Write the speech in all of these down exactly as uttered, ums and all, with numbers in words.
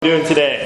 Doing today?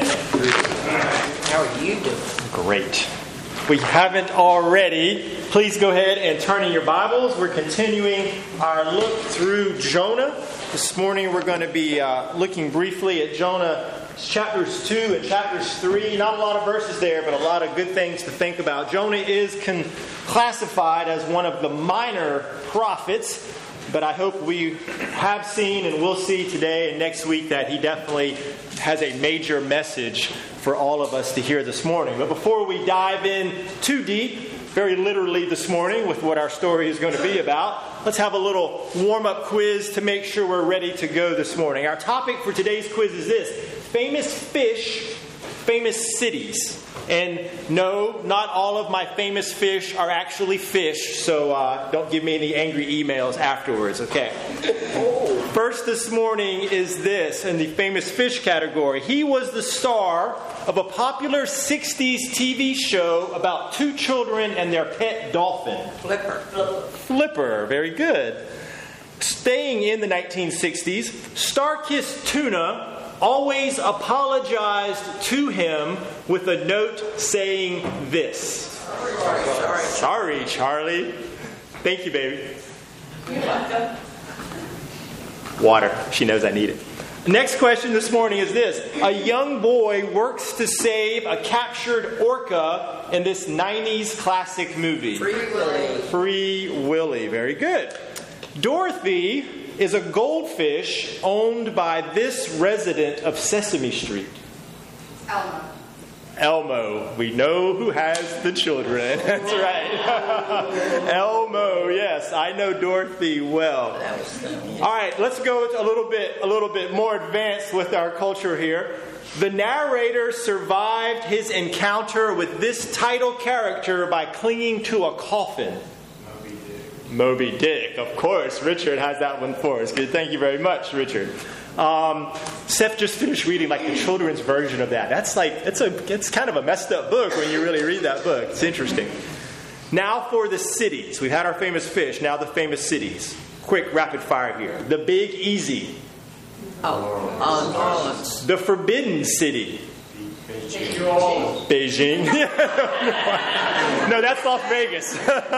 How are you doing? Great. If we haven't already, please go ahead and turn in your Bibles. We're continuing our look through Jonah. This morning we're going to be uh, looking briefly at Jonah chapters two and chapters three. Not a lot of verses there, but a lot of good things to think about. Jonah is con- classified as one of the minor prophets, but I hope we have seen and will see today and next week that he definitely has a major message for all of us to hear this morning. But before we dive in too deep, very literally this morning with what our story is going to be about, let's have a little warm-up quiz to make sure we're ready to go this morning. Our topic for today's quiz is this: famous fish, famous cities. And no, not all of my famous fish are actually fish, so uh, don't give me any angry emails afterwards, okay? First this morning is this, in the famous fish category. He was the star of a popular sixties T V show about two children and their pet dolphin. Flipper. Flipper, very good. Staying in the nineteen sixties, Star-Kissed Tuna always apologized to him with a note saying this. Sorry, sorry. Sorry, Charlie. Thank you, baby. You're welcome. Water. She knows I need it. Next question this morning is this. A young boy works to save a captured orca in this nineties classic movie. Free Willy. Free Willy. Very good. Dorothy is a goldfish owned by this resident of Sesame Street. Elmo. Elmo. We know who has the children. That's right. Elmo, yes. I know Dorothy well. That was funny. All right, let's go a little bit a little bit more advanced with our culture here. The narrator survived his encounter with this title character by clinging to a coffin. Moby Dick, of course. Richard has that one for us. Good. Thank you very much, Richard. Um, Seth just finished reading like the children's version of that. That's like it's a it's kind of a messed up book when you really read that book. It's interesting. Now for the cities. We've had our famous fish. Now the famous cities. Quick, rapid fire here. The Big Easy. Oh, uh, New Orleans. The Forbidden City. Beijing. Beijing. No, that's Las Vegas.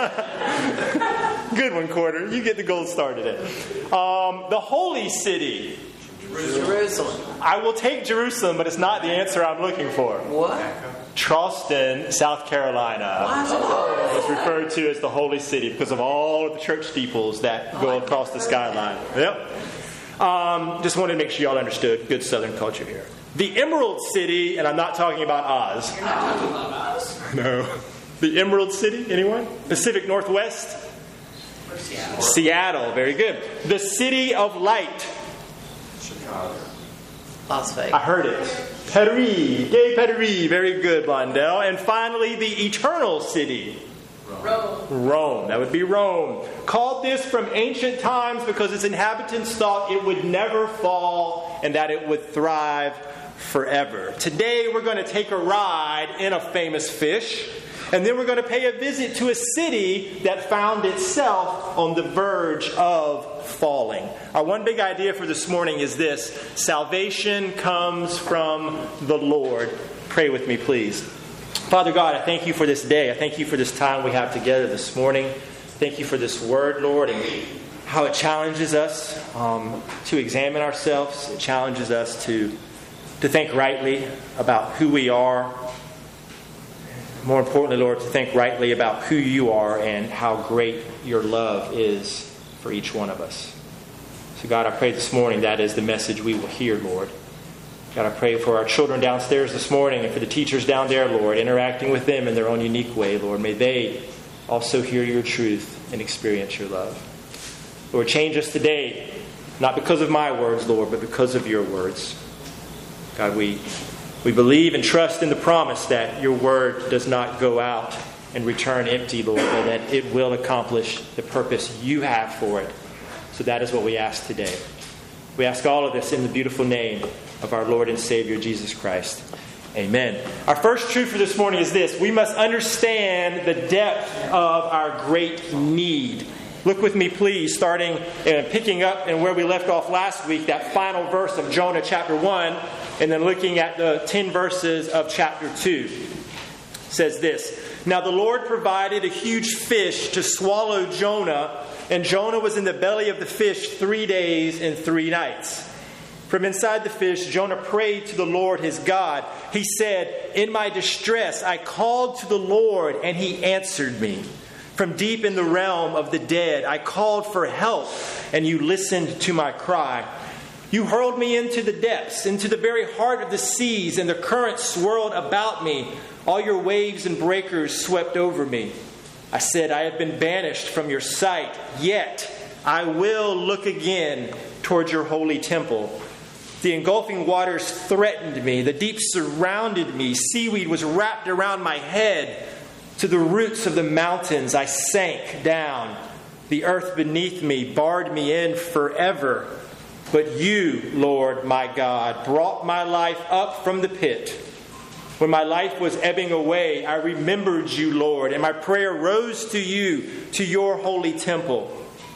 Good one, Quarter. You get the gold star today. Um, the Holy City. Jerusalem. I will take Jerusalem, but it's not the answer I'm looking for. What? Charleston, South Carolina. What? It's referred to as the Holy City because of all of the church steeples that go across the skyline. Yep. Um, just wanted to make sure y'all understood good Southern culture here. The Emerald City, and I'm not talking about Oz. You're not talking about us? No. The Emerald City, anyone? Pacific Northwest? Or Seattle? Seattle, very good. The City of Light. Chicago. Las Vegas. I heard it. Paris. Yay, Paris. Very good, Blondell. And finally, the Eternal City. Rome. Rome. That would be Rome. Called this from ancient times because its inhabitants thought it would never fall and that it would thrive forever. Today we're going to take a ride in a famous fish, and then we're going to pay a visit to a city that found itself on the verge of falling. Our one big idea for this morning is this: salvation comes from the Lord. Pray with me, please. Father God, I thank you for this day. I thank you for this time we have together this morning. Thank you for this word, Lord, and how it challenges us um, to examine ourselves. It challenges us to to think rightly about who we are. More importantly, Lord, to think rightly about who you are and how great your love is for each one of us. So God, I pray this morning that is the message we will hear, Lord. God, I pray for our children downstairs this morning and for the teachers down there, Lord, interacting with them in their own unique way, Lord. May they also hear your truth and experience your love. Lord, change us today, not because of my words, Lord, but because of your words. God, we we believe and trust in the promise that your word does not go out and return empty, Lord, but that it will accomplish the purpose you have for it. So that is what we ask today. We ask all of this in the beautiful name of our Lord and Savior, Jesus Christ. Amen. Our first truth for this morning is this: we must understand the depth of our great need. Look with me, please, starting and picking up and where we left off last week, that final verse of Jonah chapter one. and then looking at the ten verses of chapter two. It says this, "Now the Lord provided a huge fish to swallow Jonah, and Jonah was in the belly of the fish three days and three nights. From inside the fish, Jonah prayed to the Lord his God. He said, 'In my distress, I called to the Lord, and he answered me. From deep in the realm of the dead, I called for help, and you listened to my cry. You hurled me into the depths, into the very heart of the seas, and the currents swirled about me. All your waves and breakers swept over me. I said, I have been banished from your sight, yet I will look again toward your holy temple. The engulfing waters threatened me. The deep surrounded me. Seaweed was wrapped around my head. To the roots of the mountains I sank down. The earth beneath me barred me in forever. But you, Lord my God, brought my life up from the pit. When my life was ebbing away, I remembered you, Lord, and my prayer rose to you, to your holy temple.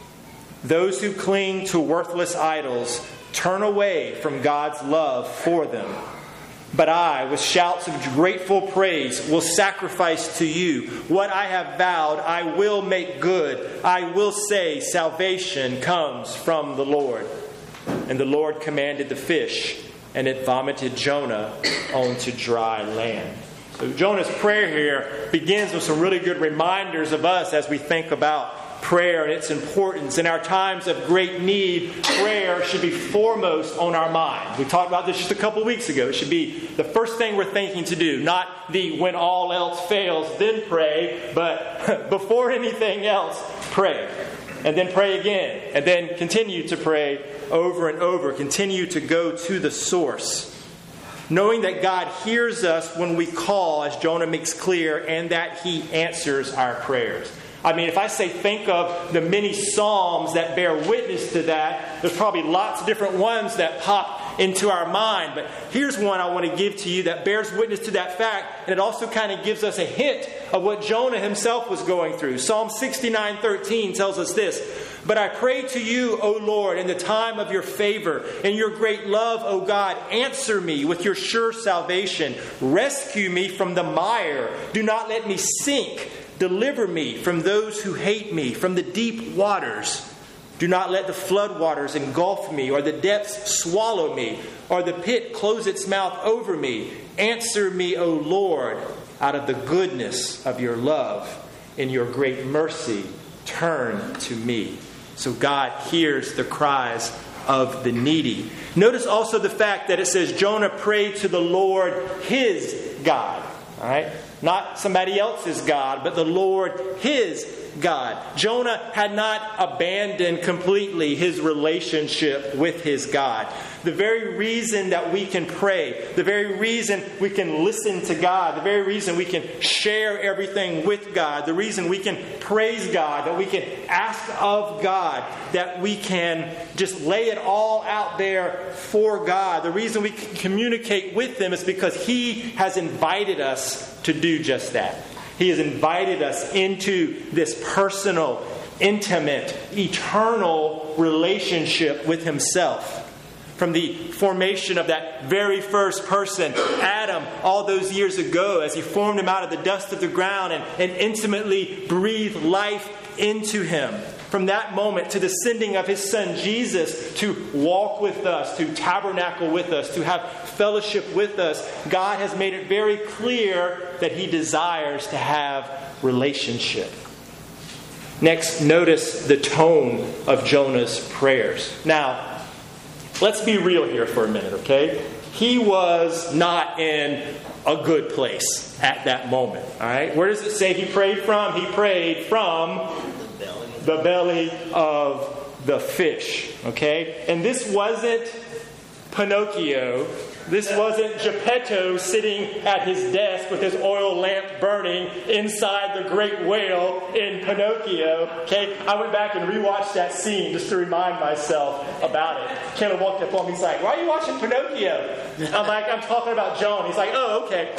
Those who cling to worthless idols turn away from God's love for them. But I, with shouts of grateful praise, will sacrifice to you. What I have vowed, I will make good. I will say, salvation comes from the Lord. And the Lord commanded the fish, and it vomited Jonah onto dry land." So Jonah's prayer here begins with some really good reminders of us as we think about prayer and its importance. In our times of great need, prayer should be foremost on our mind. We talked about this just a couple weeks ago. It should be the first thing we're thinking to do, not the when all else fails, then pray, but before anything else, pray. And then pray again. And then continue to pray over and over. Continue to go to the source. Knowing that God hears us when we call, as Jonah makes clear, and that He answers our prayers. I mean, if I say think of the many Psalms that bear witness to that, there's probably lots of different ones that pop into our mind. But here's one I want to give to you that bears witness to that fact. And it also kind of gives us a hint of what Jonah himself was going through. Psalm sixty-nine thirteen tells us this. "But I pray to you, O Lord, in the time of your favor. In your great love, O God, answer me with your sure salvation. Rescue me from the mire. Do not let me sink. Deliver me from those who hate me, from the deep waters. Do not let the flood waters engulf me, or the depths swallow me, or the pit close its mouth over me. Answer me, O Lord, out of the goodness of your love. In your great mercy, turn to me." So God hears the cries of the needy. Notice also the fact that it says Jonah prayed to the Lord, his God. All right? Not somebody else's God, but the Lord, his God. Jonah had not abandoned completely his relationship with his God. The very reason that we can pray, the very reason we can listen to God, the very reason we can share everything with God, the reason we can praise God, that we can ask of God, that we can just lay it all out there for God, the reason we can communicate with Him is because He has invited us to do just that. He has invited us into this personal, intimate, eternal relationship with Himself. From the formation of that very first person, Adam, all those years ago, as He formed him out of the dust of the ground and, and intimately breathed life into him. From that moment to the sending of His Son Jesus to walk with us, to tabernacle with us, to have fellowship with us, God has made it very clear that He desires to have relationship. Next, notice the tone of Jonah's prayers. Now, let's be real here for a minute, okay? He was not in a good place at that moment, all right? Where does it say he prayed from? He prayed from the belly of the fish, okay? And this wasn't Pinocchio. This wasn't Geppetto sitting at his desk with his oil lamp burning inside the great whale in Pinocchio. Okay, I went back and rewatched that scene just to remind myself about it. Kendall walked up on me, he's like, "Why are you watching Pinocchio?" I'm like, "I'm talking about Joan." He's like, "Oh, okay."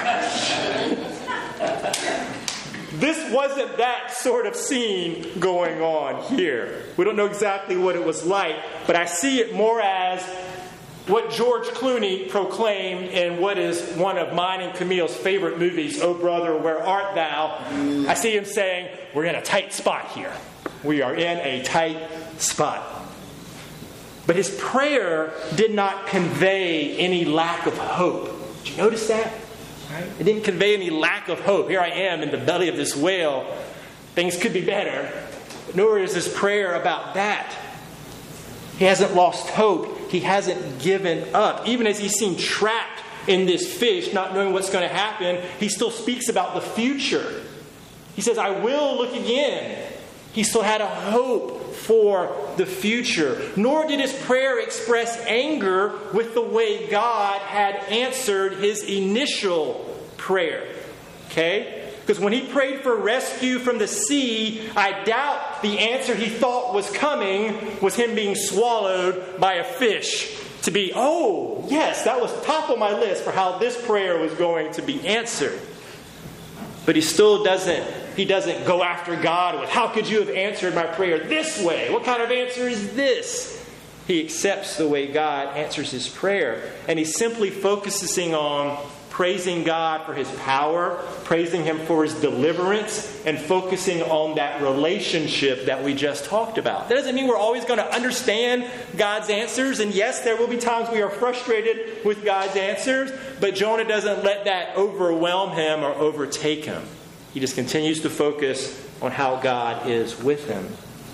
This wasn't that sort of scene going on here. We don't know exactly what it was like, but I see it more as what George Clooney proclaimed in what is one of mine and Camille's favorite movies, Oh Brother, Where Art Thou? I see him saying, we're in a tight spot here. We are in a tight spot. But his prayer did not convey any lack of hope. Did you notice that? Right? It didn't convey any lack of hope. Here I am in the belly of this whale. Things could be better. But nor is his prayer about that. He hasn't lost hope. He hasn't given up. Even as he seemed trapped in this fish, not knowing what's going to happen, he still speaks about the future. He says, I will look again. He still had a hope for the future. Nor did his prayer express anger with the way God had answered his initial prayer. Okay? Because when he prayed for rescue from the sea, I doubt the answer he thought was coming was him being swallowed by a fish. To be, oh, yes, that was top of my list for how this prayer was going to be answered. But he still doesn't, he doesn't go after God with, how could you have answered my prayer this way? What kind of answer is this? He accepts the way God answers his prayer. And he's simply focusing on praising God for his power, praising him for his deliverance, and focusing on that relationship that we just talked about. That doesn't mean we're always going to understand God's answers. And yes, there will be times we are frustrated with God's answers, but Jonah doesn't let that overwhelm him or overtake him. He just continues to focus on how God is with him.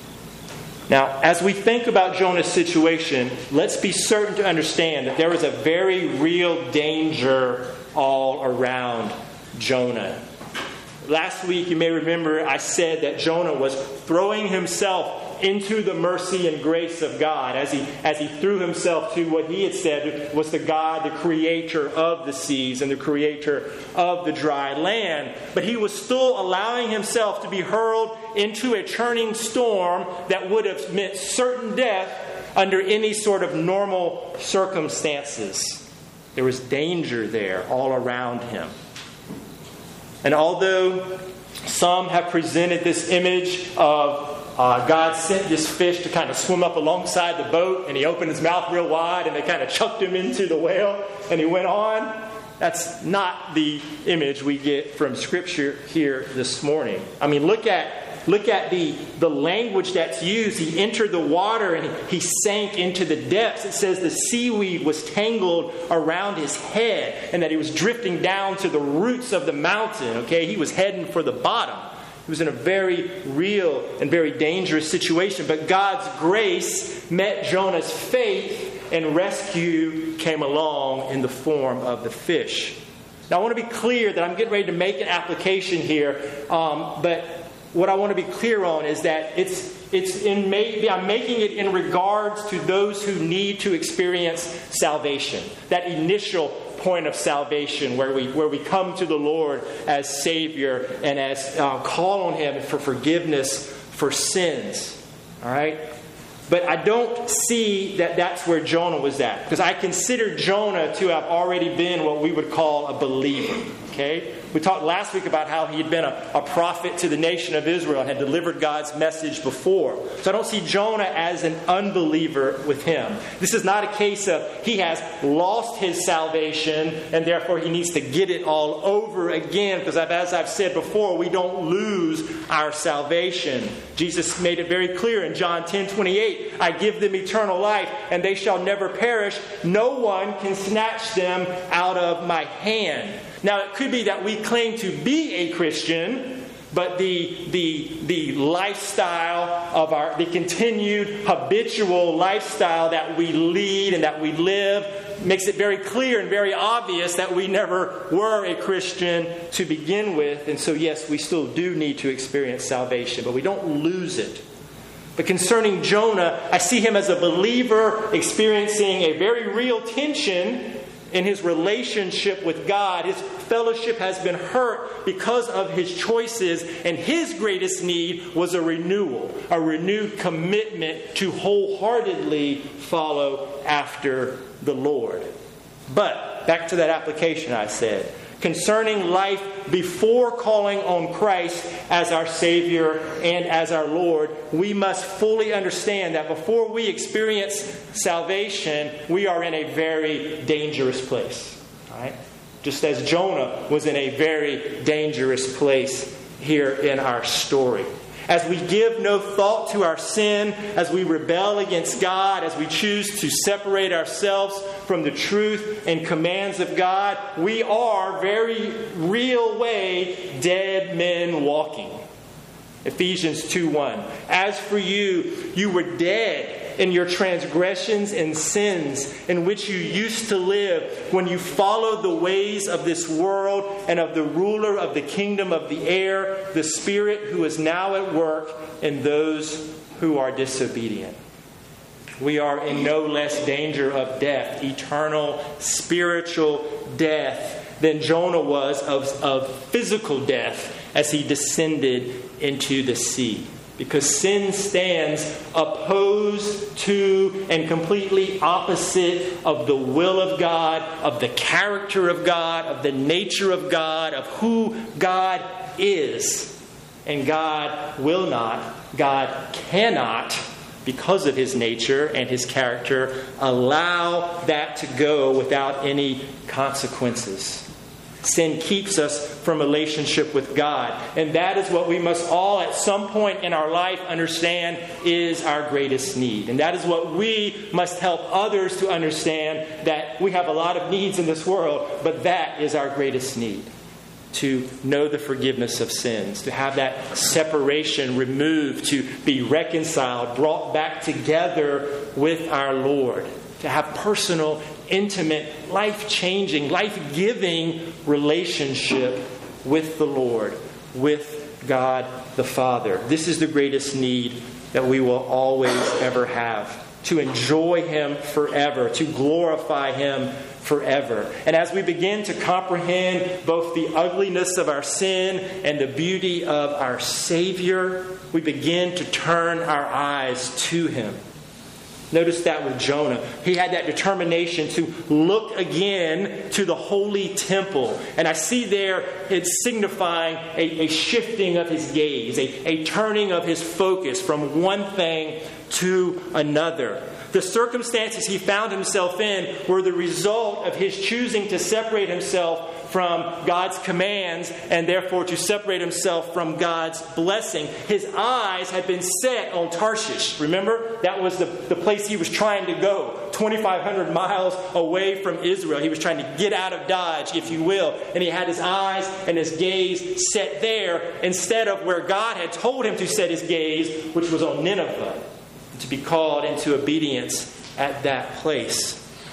Now, as we think about Jonah's situation, let's be certain to understand that there is a very real danger all around Jonah. Last week, you may remember, I said that Jonah was throwing himself into the mercy and grace of God as he as he threw himself to what he had said was the God, the creator of the seas and the creator of the dry land. But he was still allowing himself to be hurled into a churning storm that would have meant certain death under any sort of normal circumstances. There was danger there all around him. And although some have presented this image of uh, God sent this fish to kind of swim up alongside the boat, and he opened his mouth real wide and they kind of chucked him into the whale and he went on, that's not the image we get from Scripture here this morning. I mean, look at Look at the, the language that's used. He entered the water and he, he sank into the depths. It says the seaweed was tangled around his head and that he was drifting down to the roots of the mountain. Okay, he was heading for the bottom. He was in a very real and very dangerous situation. But God's grace met Jonah's faith and rescue came along in the form of the fish. Now I want to be clear that I'm getting ready to make an application here, um, but what I want to be clear on is that it's it's in maybe I'm making it in regards to those who need to experience salvation. That initial point of salvation where we where we come to the Lord as Savior and as uh, call on Him for forgiveness for sins. All right? But I don't see that that's where Jonah was at. Because I consider Jonah to have already been what we would call a believer. Okay? We talked last week about how he had been a, a prophet to the nation of Israel and had delivered God's message before. So I don't see Jonah as an unbeliever with him. This is not a case of he has lost his salvation and therefore he needs to get it all over again. Because as I've said before, we don't lose our salvation. Jesus made it very clear in John ten twenty-eight, I give them eternal life and they shall never perish. No one can snatch them out of my hand. Now, it could be that we claim to be a Christian, but the the the lifestyle of our, the continued habitual lifestyle that we lead and that we live makes it very clear and very obvious that we never were a Christian to begin with. And so, yes, we still do need to experience salvation, but we don't lose it. But concerning Jonah, I see him as a believer experiencing a very real tension in his relationship with God. His fellowship has been hurt because of his choices, and his greatest need was a renewal, a renewed commitment to wholeheartedly follow after the Lord. But, back to that application I said, concerning life before calling on Christ as our Savior and as our Lord, we must fully understand that before we experience salvation, we are in a very dangerous place. Right? Just as Jonah was in a very dangerous place here in our story. As we give no thought to our sin, as we rebel against God, as we choose to separate ourselves from the truth and commands of God, we are very real way dead men walking. Ephesians two one. As for you, you were dead in your transgressions and sins in which you used to live when you followed the ways of this world and of the ruler of the kingdom of the air, the Spirit who is now at work in those who are disobedient. We are in no less danger of death, eternal spiritual death, than Jonah was of, of physical death as he descended into the sea. Because sin stands opposed to and completely opposite of the will of God, of the character of God, of the nature of God, of who God is. And God will not, God cannot, because of His nature and His character, allow that to go without any consequences. Sin keeps us from relationship with God. And that is what we must all at some point in our life understand is our greatest need. And that is what we must help others to understand, that we have a lot of needs in this world, but that is our greatest need. To know the forgiveness of sins, to have that separation removed, to be reconciled, brought back together with our Lord. To have personal, intimate, life-changing, life-giving relationship with the Lord, with God the Father. This is the greatest need that we will always ever have. To enjoy Him forever, to glorify Him forever. And as we begin to comprehend both the ugliness of our sin and the beauty of our Savior, we begin to turn our eyes to Him. Notice that with Jonah. He had that determination to look again to the holy temple. And I see there it's signifying a, a shifting of his gaze, a, a turning of his focus from one thing to another. The circumstances he found himself in were the result of his choosing to separate himself from God's commands and therefore to separate himself from God's blessing. His eyes had been set on Tarshish. Remember? That was the, the place he was trying to go. twenty-five hundred miles away from Israel. He was trying to get out of Dodge, if you will. And he had his eyes and his gaze set there instead of where God had told him to set his gaze, which was on Nineveh, to be called into obedience at that place.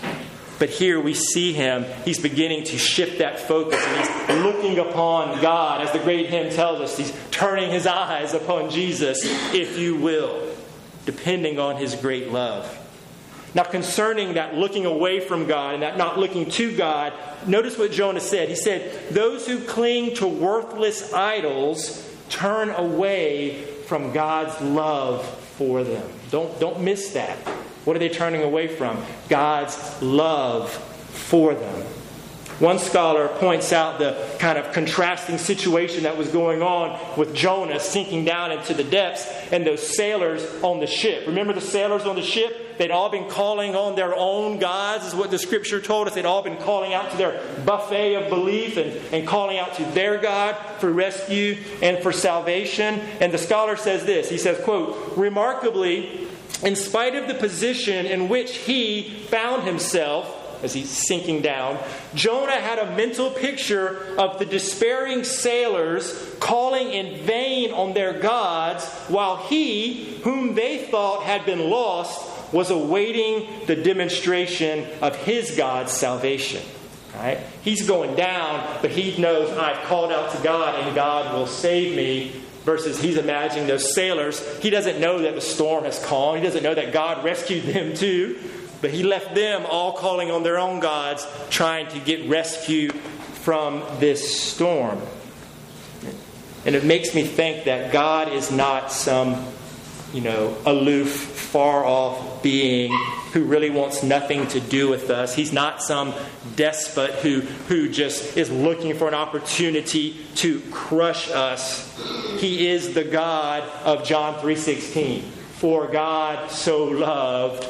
But here we see him, he's beginning to shift that focus, and he's looking upon God. As the great hymn tells us, he's turning his eyes upon Jesus, if you will, depending on His great love. Now, concerning that looking away from God and that not looking to God, notice what Jonah said. He said, those who cling to worthless idols turn away from God's love for them. Don't, don't miss that. What are they turning away from? God's love for them. One scholar points out the kind of contrasting situation that was going on with Jonah sinking down into the depths and those sailors on the ship. Remember the sailors on the ship? They'd all been calling on their own gods, is what the Scripture told us. They'd all been calling out to their buffet of belief and, and calling out to their God for rescue and for salvation. And the scholar says this. He says, quote, remarkably, in spite of the position in which he found himself, as he's sinking down, Jonah had a mental picture of the despairing sailors calling in vain on their gods, while he, whom they thought had been lost, was awaiting the demonstration of his God's salvation. Right? He's going down, but he knows, I've called out to God and God will save me. Versus he's imagining those sailors. He doesn't know that the storm has calmed. He doesn't know that God rescued them too. But he left them all calling on their own gods, trying to get rescue from this storm. And it makes me think that God is not some you know, aloof, far off being who really wants nothing to do with us. He's not some despot who, who just is looking for an opportunity to crush us. He is the God of John three sixteen. For God so loved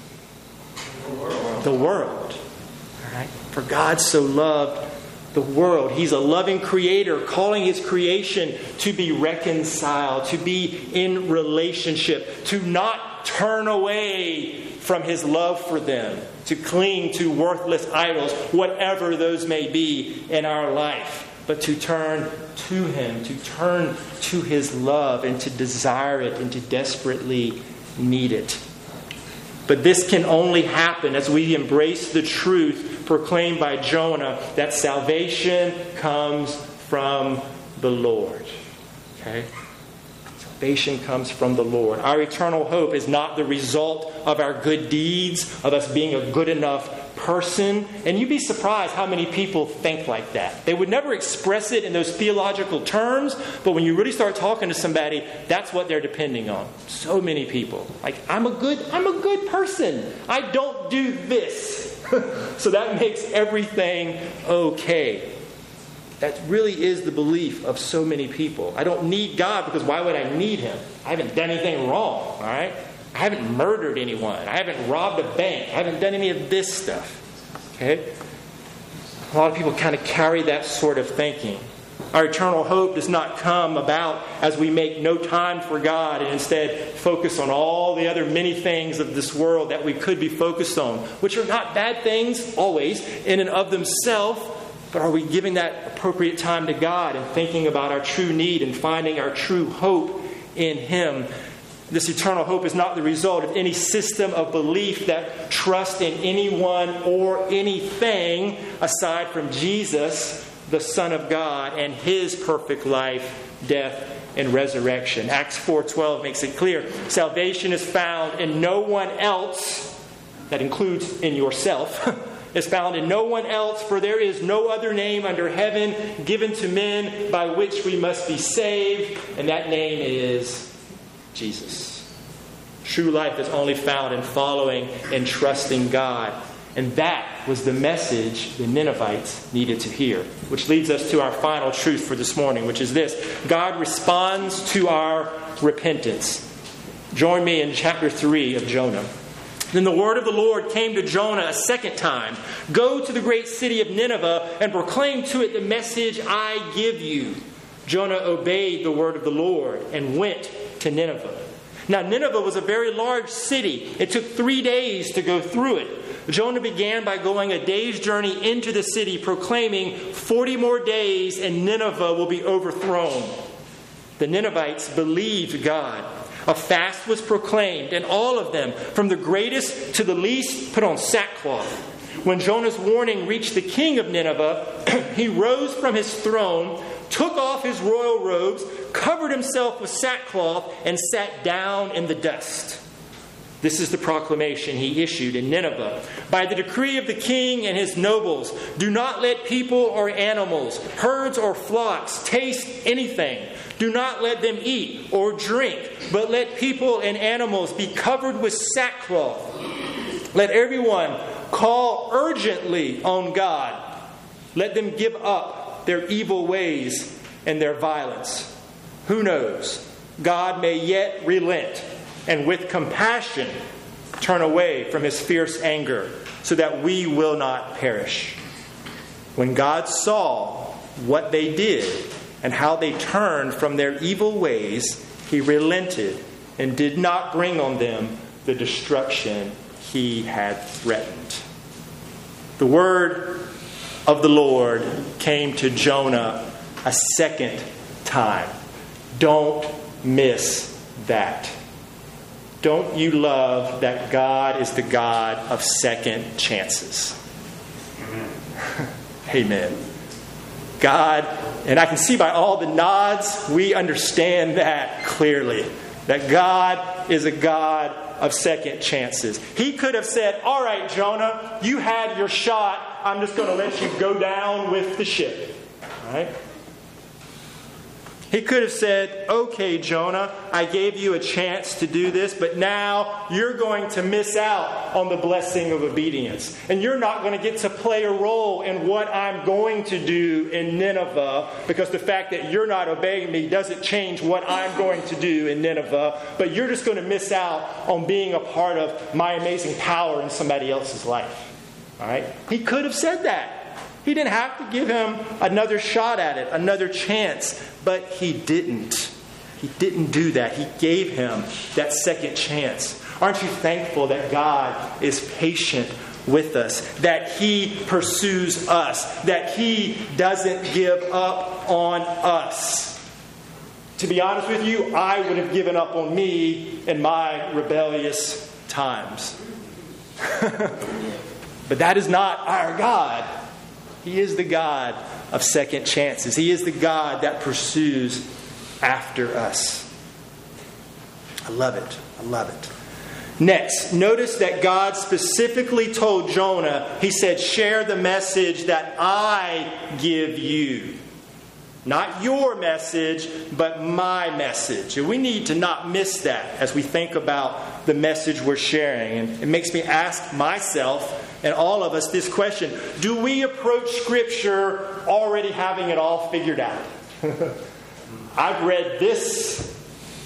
the world. All right? For God so loved the world. He's a loving creator calling his creation to be reconciled, to be in relationship, to not turn away from his love for them, to cling to worthless idols, whatever those may be in our life, but to turn to him, to turn to his love and to desire it and to desperately need it. But this can only happen as we embrace the truth proclaimed by Jonah that salvation comes from the Lord. Okay? Salvation comes from the Lord. Our eternal hope is not the result of our good deeds, of us being a good enough person. And you'd be surprised how many people think like that. They would never express it in those theological terms, but when you really start talking to somebody, that's what they're depending on. So many people. Like, I'm a good, I'm a good person. I don't do this. So that makes everything okay. That really is the belief of so many people. I don't need God because why would I need him? I haven't done anything wrong, all right? I haven't murdered anyone. I haven't robbed a bank. I haven't done any of this stuff. Okay? A lot of people kind of carry that sort of thinking. Our eternal hope does not come about as we make no time for God and instead focus on all the other many things of this world that we could be focused on, which are not bad things always in and of themselves, but are we giving that appropriate time to God and thinking about our true need and finding our true hope in him? This eternal hope is not the result of any system of belief that trusts in anyone or anything aside from Jesus, the Son of God, and his perfect life, death, and resurrection. Acts four twelve makes it clear. Salvation is found in no one else, that includes in yourself, is found in no one else, for there is no other name under heaven given to men by which we must be saved, and that name is Jesus. True life is only found in following and trusting God. And that was the message the Ninevites needed to hear. Which leads us to our final truth for this morning, which is this. God responds to our repentance. Join me in chapter three of Jonah. Then the word of the Lord came to Jonah a second time. Go to the great city of Nineveh and proclaim to it the message I give you. Jonah obeyed the word of the Lord and went to Nineveh. Now Nineveh was a very large city. It took three days to go through it. Jonah began by going a day's journey into the city, proclaiming, forty more days and Nineveh will be overthrown. The Ninevites believed God. A fast was proclaimed, and all of them, from the greatest to the least, put on sackcloth. When Jonah's warning reached the king of Nineveh, he rose from his throne, took off his royal robes, covered himself with sackcloth, and sat down in the dust. This is the proclamation he issued in Nineveh. By the decree of the king and his nobles, do not let people or animals, herds or flocks taste anything. Do not let them eat or drink, but let people and animals be covered with sackcloth. Let everyone call urgently on God. Let them give up their evil ways and their violence. Who knows? God may yet relent and with compassion turn away from his fierce anger so that we will not perish. When God saw what they did and how they turned from their evil ways, he relented and did not bring on them the destruction he had threatened. The word of the Lord came to Jonah a second time. Don't miss that. Don't you love that God is the God of second chances? Amen. Amen. God, and I can see by all the nods, we understand that clearly. That God is a God of second chances. He could have said, all right, Jonah, you had your shot. I'm just going to let you go down with the ship. All right? He could have said, okay, Jonah, I gave you a chance to do this, but now you're going to miss out on the blessing of obedience. And you're not going to get to play a role in what I'm going to do in Nineveh, because the fact that you're not obeying me doesn't change what I'm going to do in Nineveh. But you're just going to miss out on being a part of my amazing power in somebody else's life. All right? He could have said that. He didn't have to give him another shot at it, another chance, but he didn't. He didn't do that. He gave him that second chance. Aren't you thankful that God is patient with us, that He pursues us, that He doesn't give up on us? To be honest with you, I would have given up on me in my rebellious times. But that is not our God. He is the God of second chances. He is the God that pursues after us. I love it. I love it. Next, notice that God specifically told Jonah, He said, share the message that I give you. Not your message, but my message. And we need to not miss that as we think about the message we're sharing. And it makes me ask myself and all of us this question: do we approach Scripture already having it all figured out? I've read this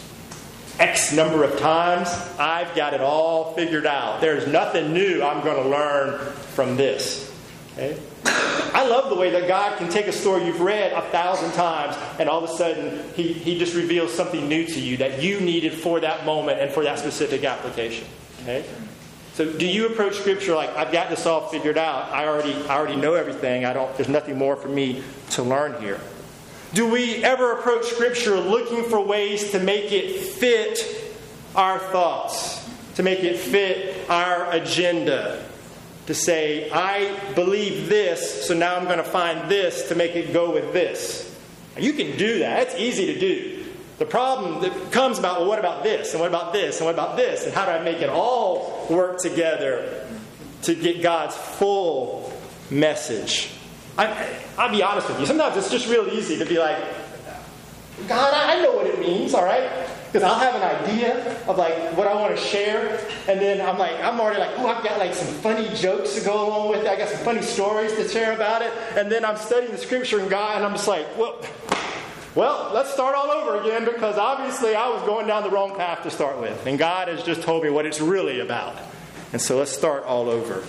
X number of times. I've got it all figured out. There's nothing new I'm going to learn from this. Okay? I love the way that God can take a story you've read a thousand times and all of a sudden He, he just reveals something new to you that you needed for that moment and for that specific application. Okay? So do you approach Scripture like, I've got this all figured out. I already I already know everything. I don't. There's nothing more for me to learn here. Do we ever approach Scripture looking for ways to make it fit our thoughts, to make it fit our agenda? To say, I believe this, so now I'm going to find this to make it go with this. You can do that. It's easy to do. The problem that comes about, well, what about this? And what about this? And what about this? And how do I make it all work together to get God's full message? I, I'll be honest with you. Sometimes it's just real easy to be like, God, I know what it means, all right? Because I'll have an idea of like what I want to share, and then I'm like, I'm already like, oh, I've got like some funny jokes to go along with it. I got some funny stories to share about it, and then I'm studying the Scripture and God, and I'm just like, well, well, let's start all over again, because obviously I was going down the wrong path to start with, and God has just told me what it's really about, and so let's start all over.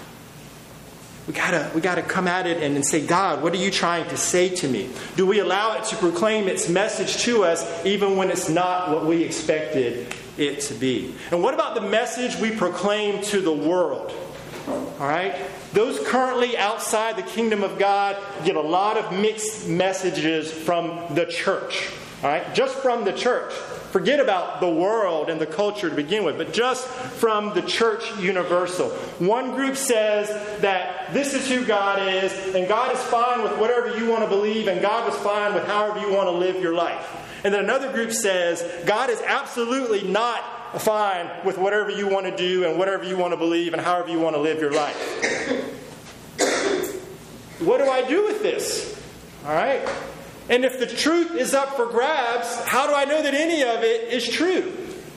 We gotta, we gotta come at it and, and say, God, what are you trying to say to me? Do we allow it to proclaim its message to us even when it's not what we expected it to be? And what about the message we proclaim to the world? All right? Those currently outside the kingdom of God get a lot of mixed messages from the church. All right? Just from the church. Forget about the world and the culture to begin with, but just from the church universal. One group says that this is who God is, and God is fine with whatever you want to believe, and God is fine with however you want to live your life. And then another group says God is absolutely not fine with whatever you want to do and whatever you want to believe and however you want to live your life. What do I do with this? All right? And if the truth is up for grabs, how do I know that any of it is true?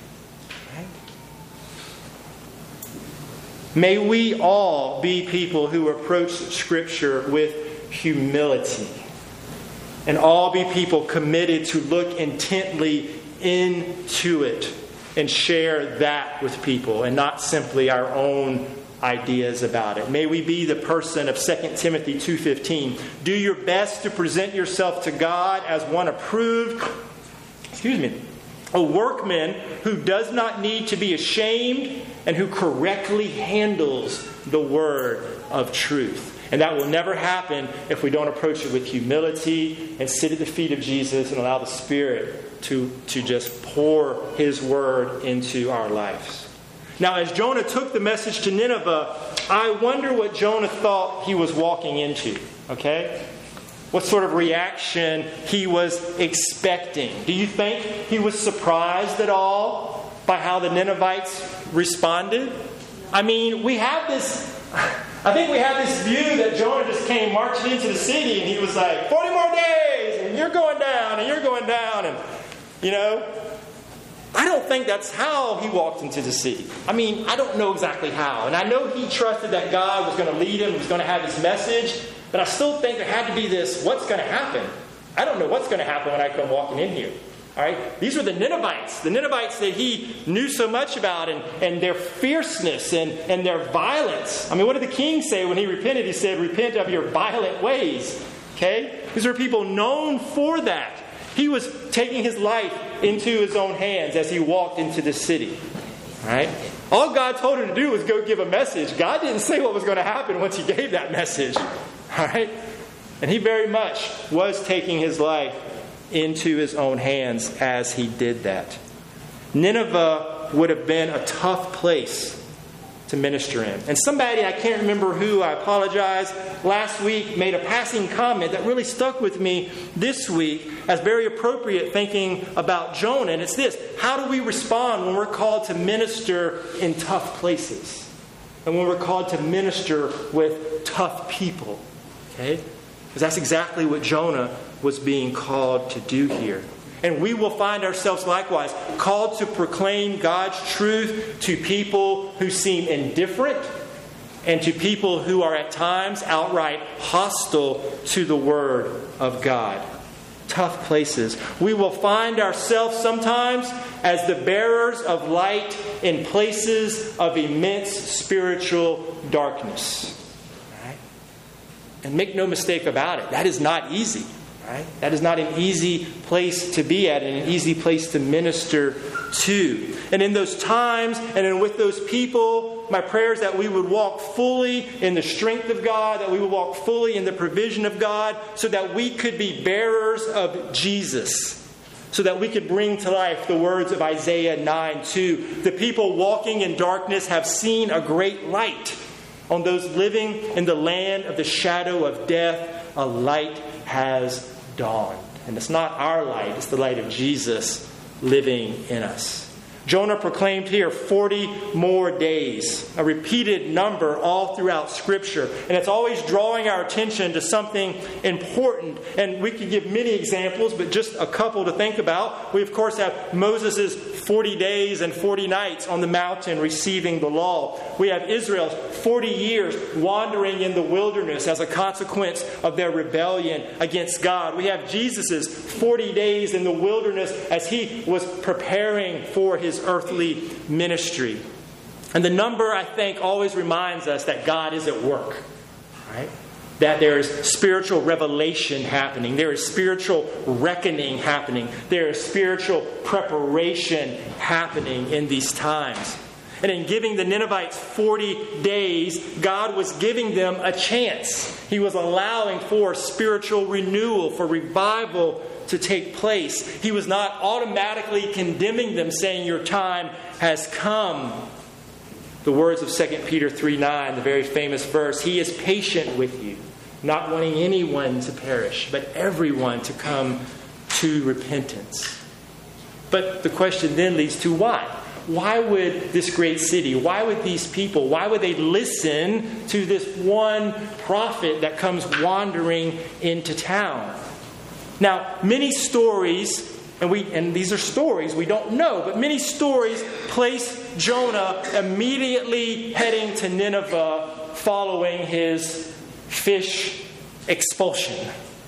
May we all be people who approach Scripture with humility. And all be people committed to look intently into it and share that with people and not simply our own ideas about it. May we be the person of Second Timothy two fifteen. Do your best to present yourself to God as one approved, excuse me, a workman who does not need to be ashamed and who correctly handles the word of truth. And that will never happen if we don't approach it with humility and sit at the feet of Jesus and allow the Spirit to, to just pour His word into our lives. Now, as Jonah took the message to Nineveh, I wonder what Jonah thought he was walking into. Okay? What sort of reaction he was expecting. Do you think he was surprised at all by how the Ninevites responded? I mean, we have this... I think we have this view that Jonah just came marching into the city and he was like, forty more days, and you're going down, and you're going down. And, you know, I don't think that's how he walked into the city. I mean, I don't know exactly how. And I know he trusted that God was going to lead him, was going to have his message. But I still think there had to be this, what's going to happen? I don't know what's going to happen when I come walking in here. All right? These were the Ninevites. The Ninevites that he knew so much about, and, and their fierceness and, and their violence. I mean, what did the king say when he repented? He said, repent of your violent ways. Okay? These were people known for that. He was taking his life into his own hands as he walked into the city. All right? All God told him to do was go give a message. God didn't say what was going to happen once he gave that message. All right? And he very much was taking his life into his own hands as he did that. Nineveh would have been a tough place to minister in. And somebody, I can't remember who, I apologize, last week made a passing comment that really stuck with me this week as very appropriate, thinking about Jonah. And it's this: how do we respond when we're called to minister in tough places? And when we're called to minister with tough people? Okay? Because that's exactly what Jonah was being called to do here. And we will find ourselves likewise called to proclaim God's truth to people who seem indifferent and to people who are at times outright hostile to the Word of God. Tough places. We will find ourselves sometimes as the bearers of light in places of immense spiritual darkness. Right? And make no mistake about it, that is not easy. Right? That is not an easy place to be at and an easy place to minister to. And in those times and in with those people, my prayer is that we would walk fully in the strength of God, that we would walk fully in the provision of God, so that we could be bearers of Jesus. So that we could bring to life the words of Isaiah nine two. The people walking in darkness have seen a great light. On those living in the land of the shadow of death, a light has dawned. And it's not our light, it's the light of Jesus living in us. Jonah proclaimed here forty more days, a repeated number all throughout Scripture. And it's always drawing our attention to something important. And we could give many examples, but just a couple to think about. We, of course, have Moses' forty days and forty nights on the mountain receiving the law. We have Israel's forty years wandering in the wilderness as a consequence of their rebellion against God. We have Jesus' forty days in the wilderness as he was preparing for his earthly ministry. And the number, I think, always reminds us that God is at work. Right? That there is spiritual revelation happening. There is spiritual reckoning happening. There is spiritual preparation happening in these times. And in giving the Ninevites forty days, God was giving them a chance. He was allowing for spiritual renewal, for revival to take place. He was not automatically condemning them, saying, your time has come. The words of Second Peter three nine, the very famous verse, He is patient with you, not wanting anyone to perish, but everyone to come to repentance. But the question then leads to why? Why would this great city, why would these people, why would they listen to this one prophet that comes wandering into town? Now, many stories, and we and these are stories we don't know, but many stories place Jonah immediately heading to Nineveh following his fish expulsion,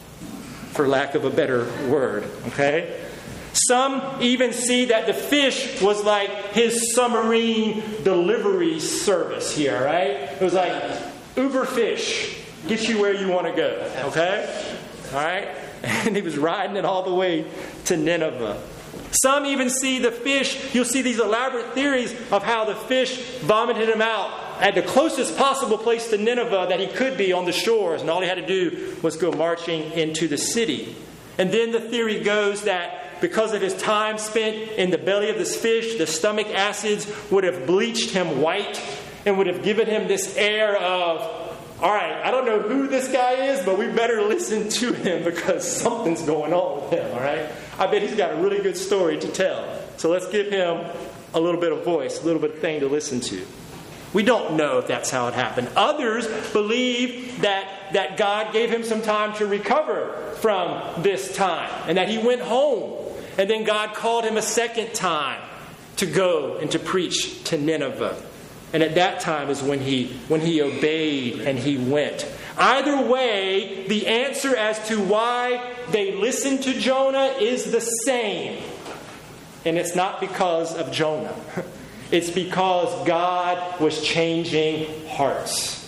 for lack of a better word. Okay? Some even see that the fish was like his submarine delivery service here, right? It was like Uber fish, get you where you want to go. Okay? All right? And he was riding it all the way to Nineveh. Some even see the fish, you'll see these elaborate theories of how the fish vomited him out at the closest possible place to Nineveh that he could be on the shores. And all he had to do was go marching into the city. And then the theory goes that because of his time spent in the belly of this fish, the stomach acids would have bleached him white and would have given him this air of, all right, I don't know who this guy is, but we better listen to him because something's going on with him, all right? I bet he's got a really good story to tell. So let's give him a little bit of voice, a little bit of thing to listen to. We don't know if that's how it happened. Others believe that, that God gave him some time to recover from this time and that he went home. And then God called him a second time to go and to preach to Nineveh. And at that time is when he, when he obeyed and he went. Either way, the answer as to why they listened to Jonah is the same. And it's not because of Jonah. It's because God was changing hearts.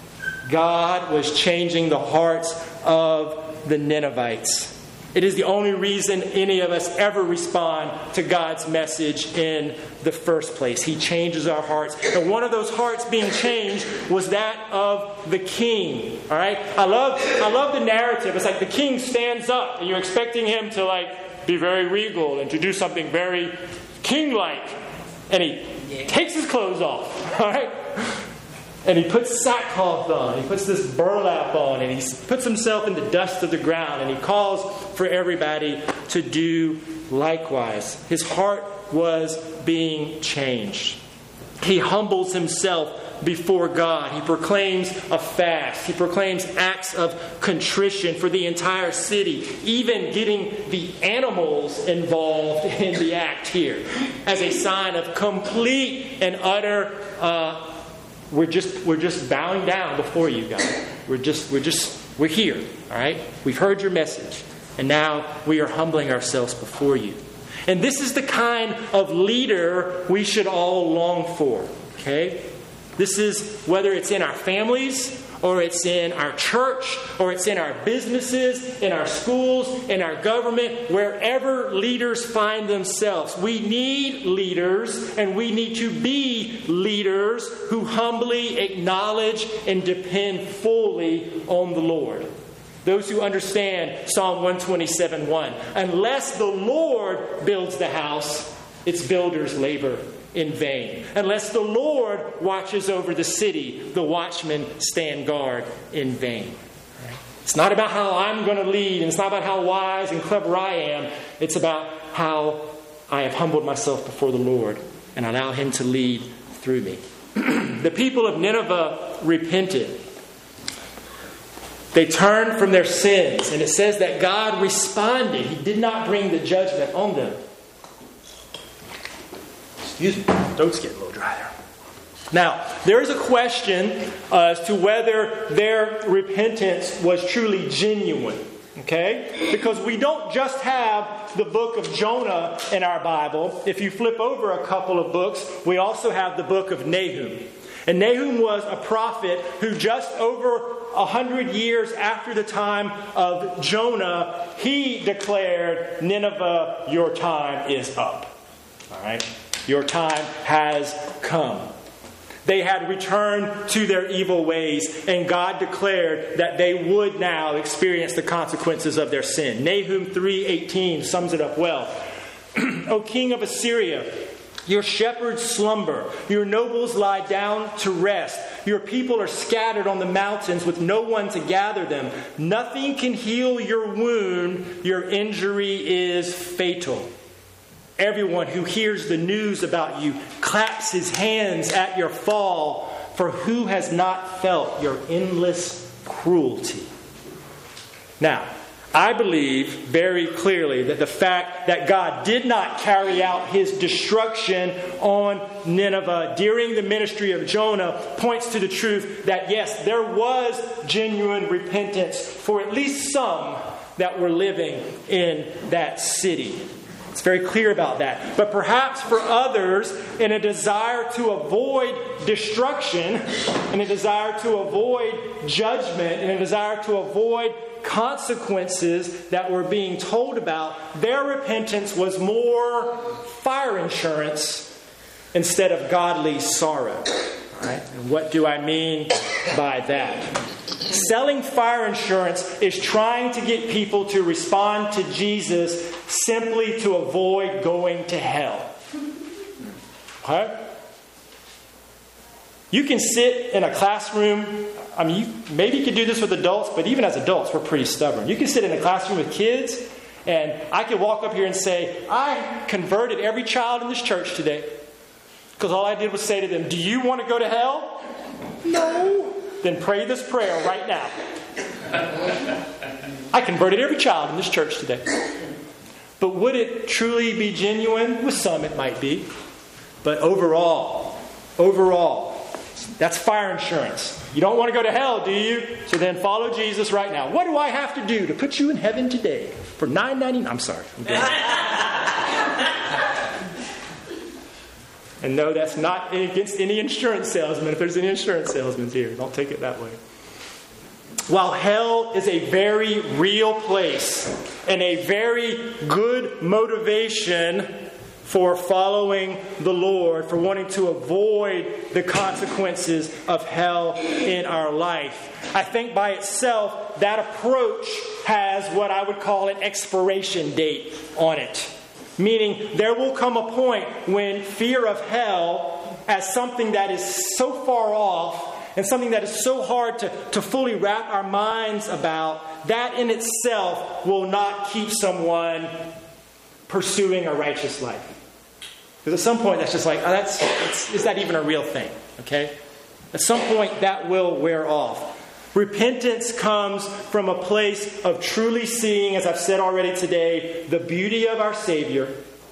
God was changing the hearts of the Ninevites. It is the only reason any of us ever respond to God's message in the first place. He changes our hearts. And one of those hearts being changed was that of the king. All right? I love, I love the narrative. It's like the king stands up and you're expecting him to like be very regal and to do something very king-like. And he yeah. takes his clothes off. All right? And he puts sackcloth on. He puts this burlap on. And he puts himself in the dust of the ground. And he calls for everybody to do likewise. His heart was being changed. He humbles himself before God. He proclaims a fast. He proclaims acts of contrition for the entire city. Even getting the animals involved in the act here. As a sign of complete and utter uh We're just we're just bowing down before you, God. We're just we're just we're here, all right? We've heard your message, and now we are humbling ourselves before you. And this is the kind of leader we should all long for, okay? This is whether it's in our families, or it's in our church, or it's in our businesses, in our schools, in our government, wherever leaders find themselves. We need leaders, and we need to be leaders who humbly acknowledge and depend fully on the Lord. Those who understand Psalm one twenty-seven one. Unless the Lord builds the house, its builders labor in vain. Unless the Lord watches over the city, the watchmen stand guard in vain. It's not about how I'm going to lead, and it's not about how wise and clever I am. It's about how I have humbled myself before the Lord and allow Him to lead through me. The people of Nineveh repented. They turned from their sins, and it says that God responded. He did not bring the judgment on them. Excuse me, throat's getting a little dry there. Now, there is a question uh, as to whether their repentance was truly genuine. Okay? Because we don't just have the book of Jonah in our Bible. If you flip over a couple of books, we also have the book of Nahum. And Nahum was a prophet who just over a hundred years after the time of Jonah, he declared, Nineveh, your time is up. All right? Your time has come. They had returned to their evil ways, and God declared that they would now experience the consequences of their sin. Nahum three eighteen sums it up well. O king of Assyria, your shepherds slumber, your nobles lie down to rest. Your people are scattered on the mountains with no one to gather them. Nothing can heal your wound. Your injury is fatal. Everyone who hears the news about you claps his hands at your fall, for who has not felt your endless cruelty? Now, I believe very clearly that the fact that God did not carry out His destruction on Nineveh during the ministry of Jonah points to the truth that yes, there was genuine repentance for at least some that were living in that city. It's very clear about that. But perhaps for others, in a desire to avoid destruction, in a desire to avoid judgment, in a desire to avoid consequences that were being told about, their repentance was more fire insurance instead of godly sorrow. All right? And what do I mean by that? Selling fire insurance is trying to get people to respond to Jesus simply to avoid going to hell. Okay? You can sit in a classroom. I mean, you, maybe you can do this with adults, but even as adults, we're pretty stubborn. You can sit in a classroom with kids, and I could walk up here and say, I converted every child in this church today. Because all I did was say to them, do you want to go to hell? No. Then pray this prayer right now. I converted every child in this church today. But would it truly be genuine? With some it might be. But overall, overall, that's fire insurance. You don't want to go to hell, do you? So then follow Jesus right now. What do I have to do to put you in heaven today? For nine ninety-nine. I'm sorry. And no, that's not against any insurance salesman. If there's any insurance salesmen here, don't take it that way. While hell is a very real place and a very good motivation for following the Lord, for wanting to avoid the consequences of hell in our life, I think by itself that approach has what I would call an expiration date on it. Meaning there will come a point when fear of hell as something that is so far off and something that is so hard to, to fully wrap our minds about, that in itself will not keep someone pursuing a righteous life. Because at some point that's just like, oh, that's, that's is that even a real thing? Okay? At some point that will wear off. Repentance comes from a place of truly seeing, as I've said already today, the beauty of our Savior,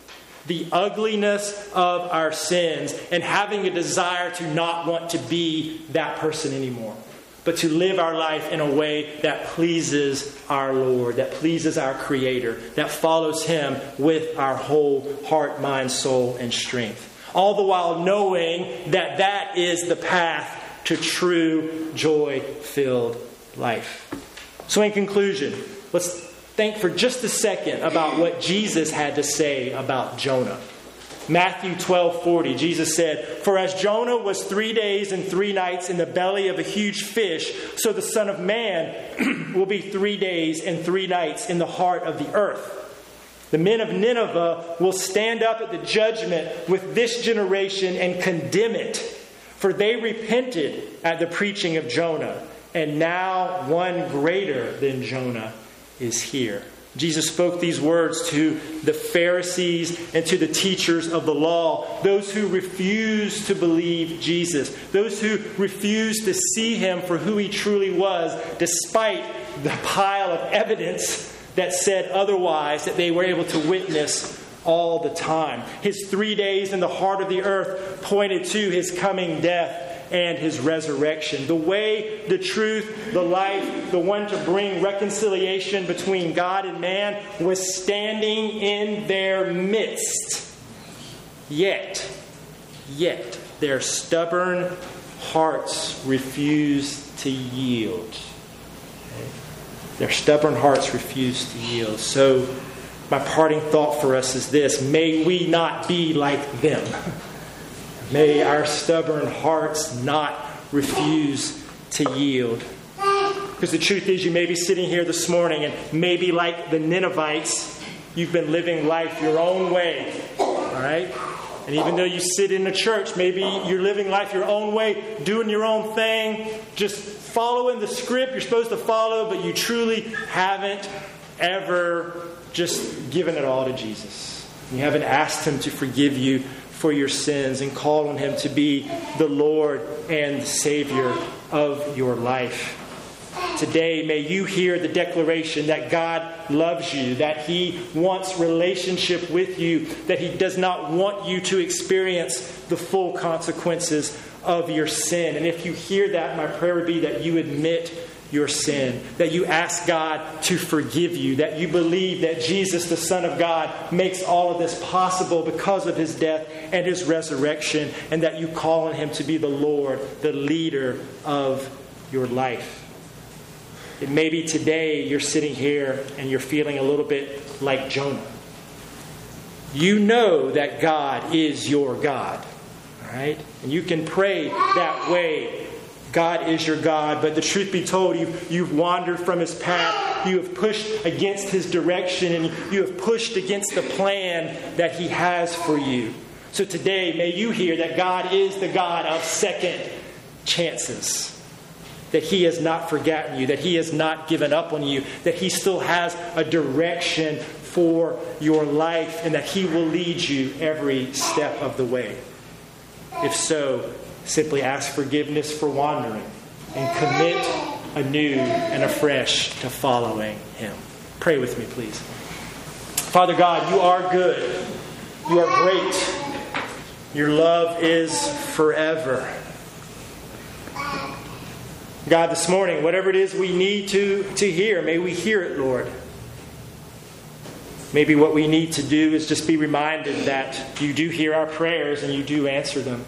the ugliness of our sins, and having a desire to not want to be that person anymore, but to live our life in a way that pleases our Lord, that pleases our Creator, that follows Him with our whole heart, mind, soul, and strength. All the while knowing that that is the path to true joy-filled life. So in conclusion, let's think for just a second about what Jesus had to say about Jonah. Matthew twelve forty, Jesus said, "For as Jonah was three days and three nights in the belly of a huge fish, so the Son of Man will be three days and three nights in the heart of the earth. The men of Nineveh will stand up at the judgment with this generation and condemn it. For they repented at the preaching of Jonah, and now one greater than Jonah is here." Jesus spoke these words to the Pharisees and to the teachers of the law, those who refused to believe Jesus, those who refused to see Him for who He truly was, despite the pile of evidence that said otherwise, that they were able to witness all the time. His three days in the heart of the earth pointed to His coming death and His resurrection. The way, the truth, the life, the one to bring reconciliation between God and man was standing in their midst. Yet, yet, their stubborn hearts refused to yield. Okay? Their stubborn hearts refused to yield. So, my parting thought for us is this: may we not be like them. May our stubborn hearts not refuse to yield. Because the truth is, you may be sitting here this morning and maybe like the Ninevites, you've been living life your own way. All right? And even though you sit in the church, maybe you're living life your own way, doing your own thing, just following the script you're supposed to follow, but you truly haven't ever just given it all to Jesus. You haven't asked Him to forgive you for your sins and call on Him to be the Lord and the Savior of your life. Today, may you hear the declaration that God loves you, that He wants relationship with you, that He does not want you to experience the full consequences of your sin. And if you hear that, my prayer would be that you admit your sin, that you ask God to forgive you, that you believe that Jesus, the Son of God, makes all of this possible because of His death and His resurrection, and that you call on Him to be the Lord, the leader of your life. It may be today you're sitting here and you're feeling a little bit like Jonah. You know that God is your God, all right? And you can pray that way. God is your God, but the truth be told, you've, you've wandered from His path. You have pushed against His direction, and you have pushed against the plan that He has for you. So today, may you hear that God is the God of second chances. That He has not forgotten you, that He has not given up on you, that He still has a direction for your life, and that He will lead you every step of the way. If so, simply ask forgiveness for wandering and commit anew and afresh to following Him. Pray with me, please. Father God, you are good. You are great. Your love is forever. God, this morning, whatever it is we need to, to hear, may we hear it, Lord. Maybe what we need to do is just be reminded that you do hear our prayers and you do answer them.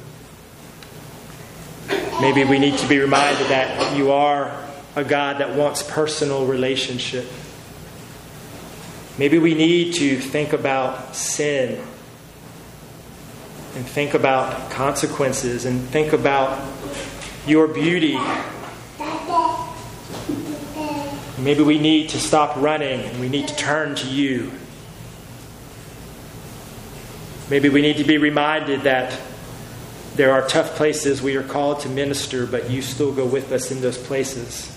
Maybe we need to be reminded that you are a God that wants personal relationship. Maybe we need to think about sin and think about consequences and think about your beauty. Maybe we need to stop running and we need to turn to you. Maybe we need to be reminded that there are tough places we are called to minister, but you still go with us in those places.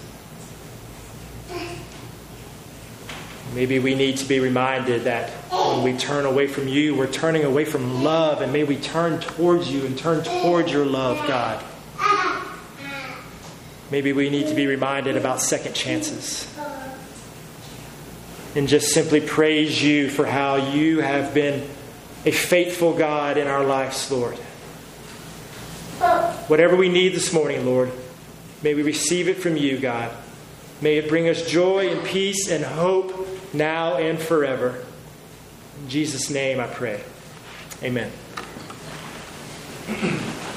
Maybe we need to be reminded that when we turn away from you, we're turning away from love, and may we turn towards you and turn towards your love, God. Maybe we need to be reminded about second chances and just simply praise you for how you have been a faithful God in our lives, Lord. Whatever we need this morning, Lord, may we receive it from you, God. May it bring us joy and peace and hope now and forever. In Jesus' name I pray. Amen.